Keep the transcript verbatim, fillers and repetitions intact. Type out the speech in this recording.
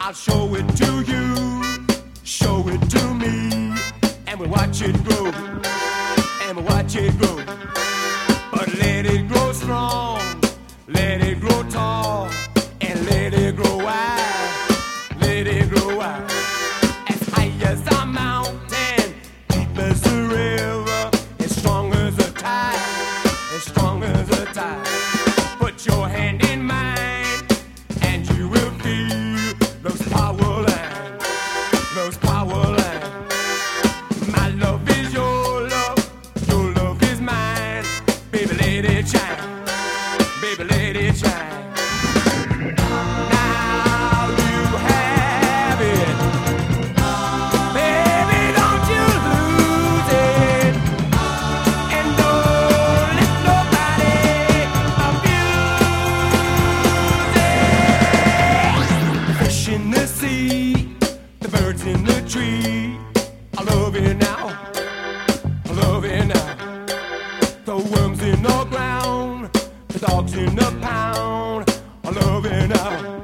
I'll show it to you, show it to me, and we'll watch it grow, and we'll watch it grow. But let it grow strong, let it grow tall, and let it grow wide, let it grow wide. As high as a mountain, deep as a river, as strong as a tide, as strong as a tide. Put your hand in mine, and you will feel those power lines, those power lines. My love is your love, your love is mine. Baby, let it shine, baby, let it shine. Now you have it, baby, don't you lose it, and don't let nobody abuse it. Fish in the sea, the birds in the tree, I love it now, I love it now. The worms in the ground, the dogs in the pound, I love it now.